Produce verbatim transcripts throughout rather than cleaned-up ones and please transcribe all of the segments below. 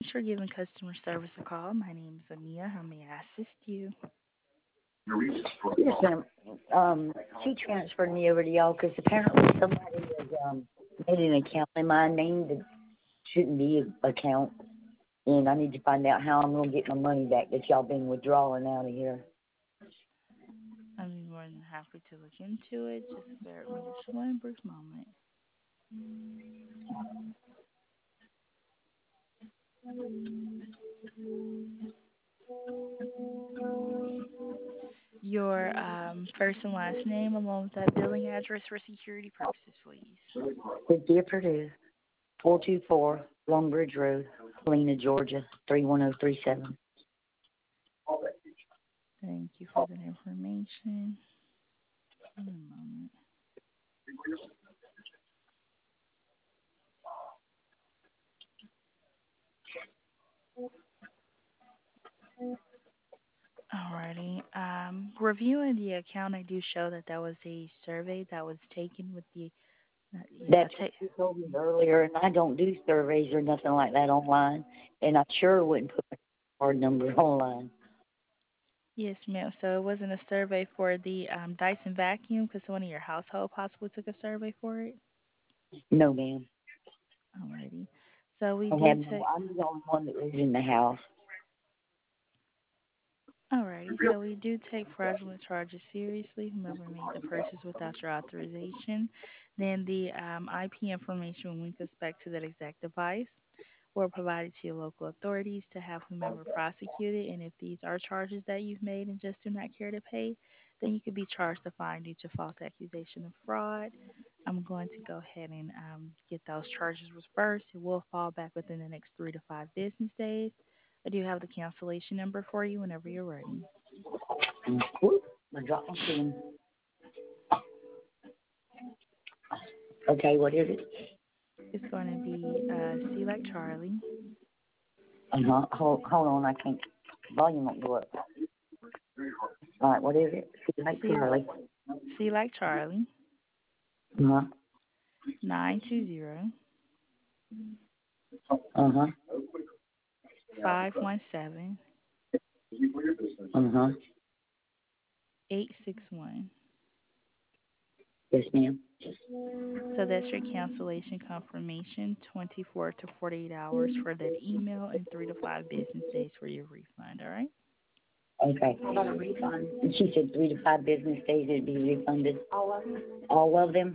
Thanks for giving customer service a call. My name is Amia. How may I assist you? Yes, ma'am. Um, she transferred me over to y'all because apparently somebody has um, made an account in my name that shouldn't be an account, and I need to find out how I'm going to get my money back that y'all been withdrawing out of here. I'm more than happy to look into it. Just bear with me just one brief moment. Your um, first and last name along with that billing address for security purposes, please. Cynthia Purdue, four two four Longbridge Road, Helena, Georgia, three one zero three seven. Thank you for that information. One moment. Alrighty. Um, reviewing the account, I do show that that was a survey that was taken with the. Uh, yeah, That's what ta- you told me earlier, and I don't do surveys or nothing like that online, and I sure wouldn't put my card number online. yes, ma'am. So it wasn't a survey for the um, Dyson vacuum because someone in your household possibly took a survey for it. No, ma'am. Alrighty. So we I do have no, take. I'm the only one that lives in the house. Alrighty. So we do take fraudulent charges seriously. Whomever made the purchase without your authorization, then the um, I P information will link us back to that exact device or provided to your local authorities to have whomever prosecuted. And if these are charges that you've made and just do not care to pay, then you could be charged a fine due to false accusation of fraud. I'm going to go ahead and um, get those charges reversed. It will fall back within the next three to five business days. I do have the cancellation number for you whenever you're ready. Whoop, I dropped my pen. Okay, what is it? It's going to be uh, C like Charlie, Uh-huh. Hold, hold on, I can't. Volume won't go up. All right, what is it? See, like C, Charlie. C like Charlie, Uh-huh. nine two zero Uh-huh. five one seven Uh-huh. eight six one. Yes, ma'am. So that's your cancellation confirmation, twenty-four to forty-eight hours for that email and three to five business days for your refund, all right? Okay. How about a refund? And she said three to five business days it'd be refunded. All of them? All of them?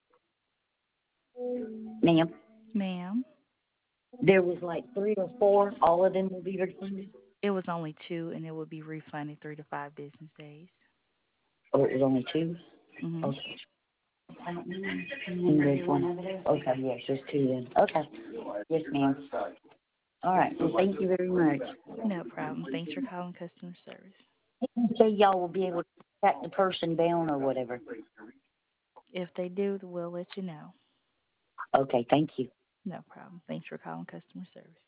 Ma'am? Ma'am, There was like three or four. All of them will be refunded? it was only two and it will be refunded three to five business days. Oh, it was only two? Mm-hmm. Okay. And there's one. Okay, yes, there's two then. Okay. Yes, ma'am. All right. Well, thank you very much. No problem. Thanks for calling customer service. Okay, y'all will be able to track the person down or whatever. If they do, we'll let you know. Okay, thank you. No problem. Thanks for calling customer service.